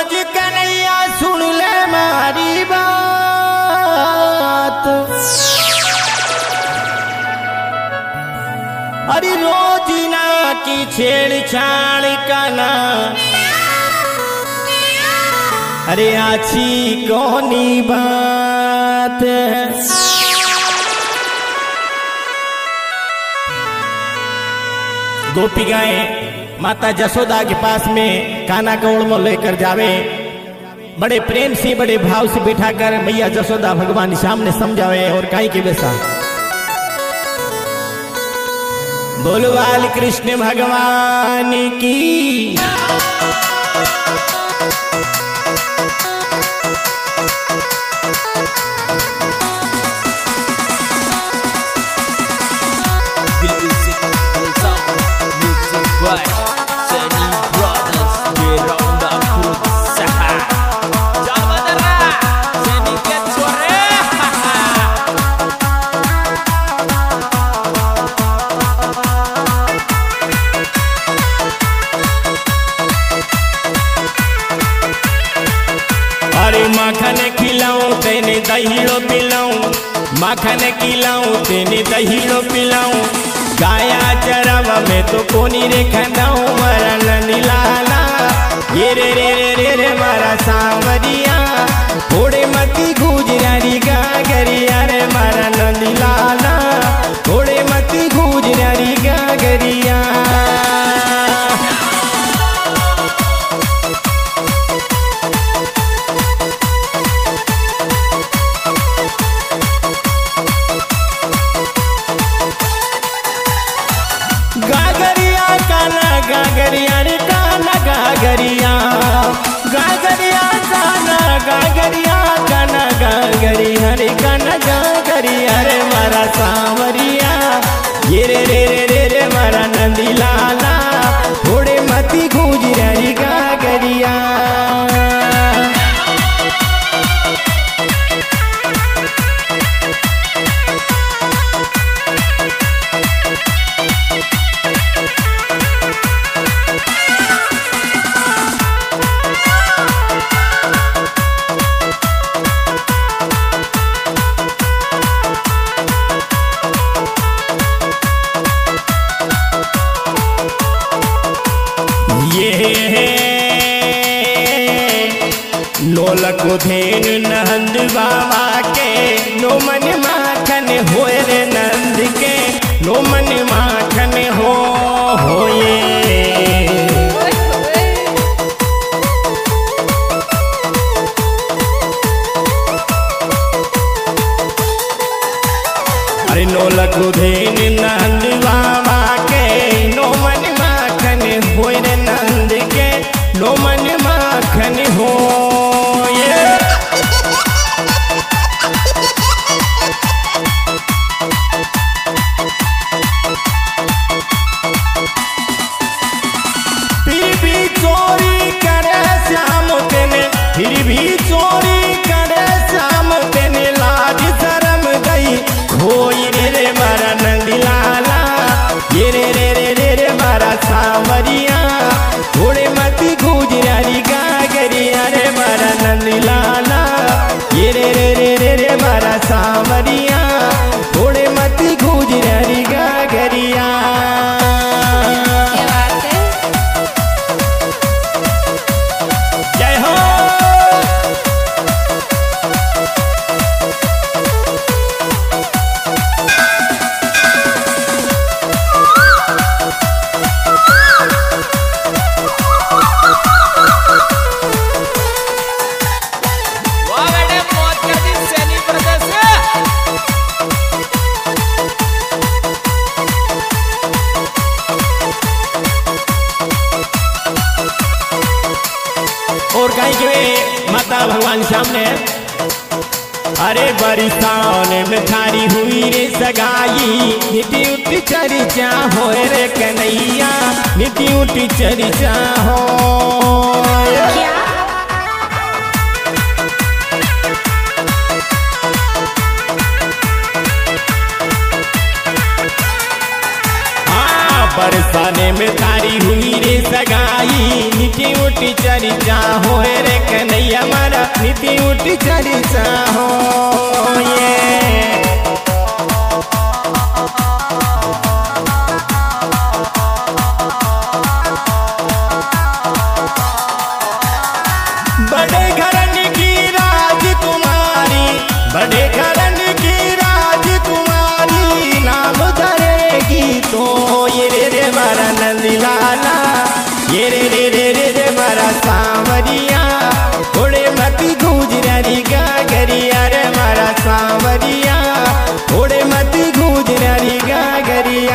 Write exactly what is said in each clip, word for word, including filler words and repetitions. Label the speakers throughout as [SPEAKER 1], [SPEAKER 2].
[SPEAKER 1] रोज कन्हैया सुन ले मारी बात। अरे रोज ना की छेड़छाड़ करना, अरे अच्छी कौनी बात है। गोपिकाएं माता जसोदा के पास में कान्हा को ओढ़ लेकर जावे, बड़े प्रेम से बड़े भाव से बिठाकर मैया जसोदा भगवान सामने समझावे और काई के वैसा बोलवाल कृष्ण भगवान की। अरे माखन खिलाऊं तेने दहीड़ो पिलाऊं, माखन खिलाऊं तेने दहीड़ो पिलाऊं, गाया चरावा में तो कोनी रे खंडाऊं मारा नंदी लाला। ये रे रे रे रे रे मारा सांवरिया, थोड़े मती गुजरारी गागरिया रे मारा नंदी लाला, थोड़े मती गुजरारी गागरिया। गागरिया काना गागरिया रे काना गागरिया, गागरिया काना गागरिया काना गागरिया रे काना गागरिया रे मारा सांवरिया। ये रे रे रे रे रे मारा नंदी लाला, थोड़े मती गुजरारी गागरिया। नोलक धेन नंद बाबा के, नो मन माखन होए रे नंद के, नो मन माखन हो होए। अरे नोलक धेन नंद बाबा के, नो मन माखन होए रे नंद के, नो मन माखन हो। फिर भी चोरी करे श्याम तेने, फिर भी चोरी करे श्याम तेने, लाज शरम गई खोई रे रे मारा नंदी लाला। ये रे रे रे रे रे मारा सांवरिया, थोड़े मती गुजरारी गागरिया रे मारा नंदी लाला। ये रे रे रे रे रे मारा सांवरिया, थोड़े मती गुजरारी गागरिया। जय हो। और कहीं के माता भगवान सामने, अरे बरिसान में थारी हुई रे सगाई, निति उठी चर्चा हो रे कन्हैया, निति उठी चर्चा हो। बरसाने में तारी हुई रे सगाई नीति उठी चर्चा हो रे कन्हैया मारा नीति उठी चर्चा हो ये बड़े घरन की राजकुमारी बड़े घरन की राजकुमारी नाम धरेगी तो ये रे रे मारा नंदलाला ये रे रे रे रे रे मारा सांवरिया थोड़े मती गुजरारी गागरिया रे मारा सांवरिया थोड़े मती गुजरारी गागरिया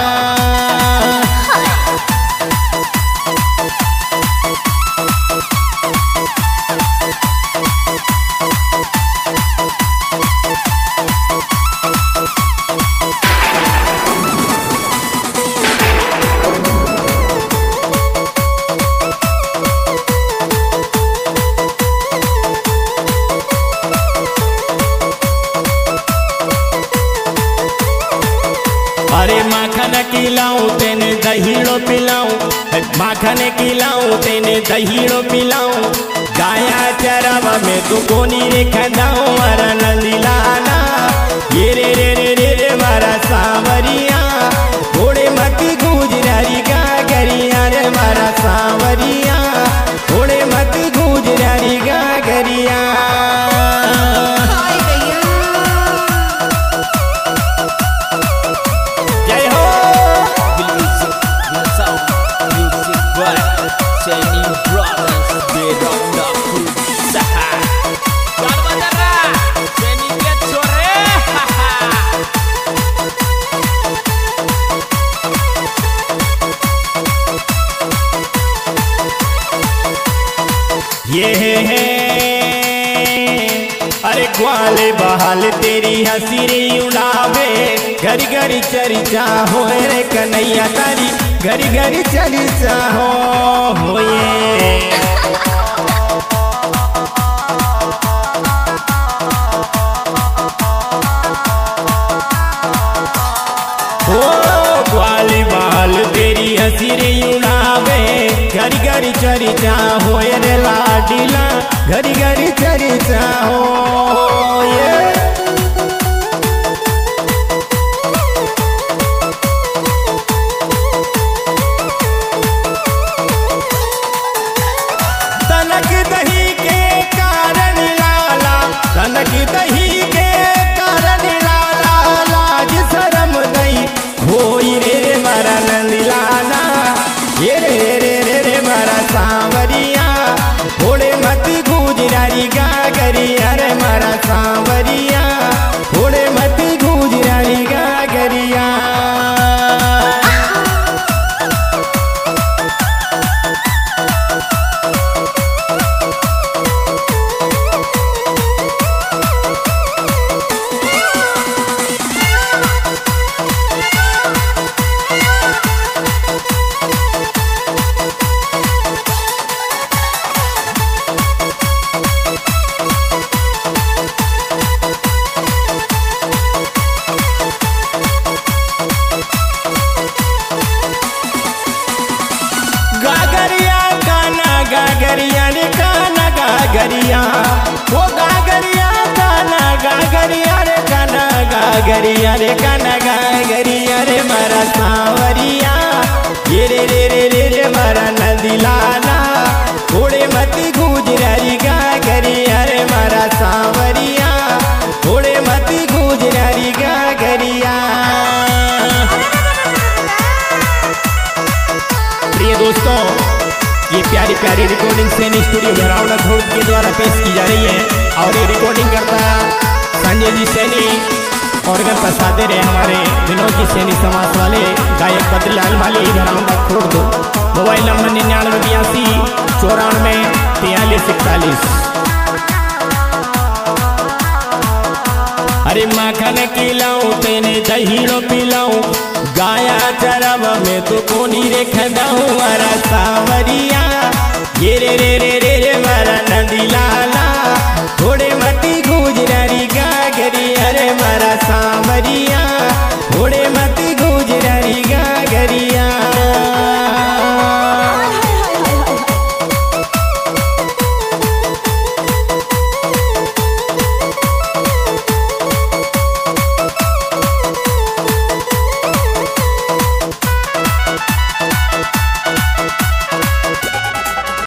[SPEAKER 1] अरे माखन खिलाऊं तेने दहीड़ो पिलाऊं माखन खिलाऊं तेने दहीड़ो पिलाऊं गाया चरावा में तू कोनी रे खंदाऊं मारा नंदलाला ये रे रे रे रे रे मारा सांवरिया थोड़े मती गुजरारी गागरिया रे मारा सांवरिया थोड़े मती गुजरारी गागरिया ये है अरे ग्वाले बहाल तेरी हंसी रे उड़ावे घरी घरी चर्चा हो रे कन्हैया तारी घरी घरी चर्चा हो हो ये ओ ग्वाले बहाल तेरी हंसी रे उड़ावे घरी घरी चर्चा हो रे लाडीला घरी घरी चर्चा हो ये तनक दही के कारण लाला तनक दही के कारण लाला लाज शरम नहीं होई रे रे मारा नंदलाला ये रे रे रे रे मारा सांवरिया थोड़े मती गुजरारी गागरिया रे मारा सांवरिया थोड़े मती गुजरारी गागरिया गागरिया रे काना गागरिया वो गागरिया काना गागरिया रे काना गागरिया रे काना गागरिया रे मारा सांवरिया ये रे रे रे रे रे मारा नंदलाला थोड़े मती गुजरारी गागरिया रे मारा सांवरिया थोड़े मती गुजरारी गागरिया। प्रिय दोस्तों, ये प्यारी प्यारी रिकॉर्डिंग सैनी स्टूडियो भरावड़ा धोड़ के द्वारा पेश की जा रही है और ये रिकॉर्डिंग करता संजय जी सैनी और घर पर सादे रहे हमारे विनोद जी सैनी समाज वाले गायक बद्रीलाल माली भरावड़ा खोड़ दो। मोबाइल नंबर निन्यानवे बयासी चौरानवे तियालीस इकतालीस। अरे माखन खिलाऊं तेने दहीड़ो पिलाऊं गाया चरब में तो कोनी रे खदाऊं अरा सांवरिया ये रे रे रे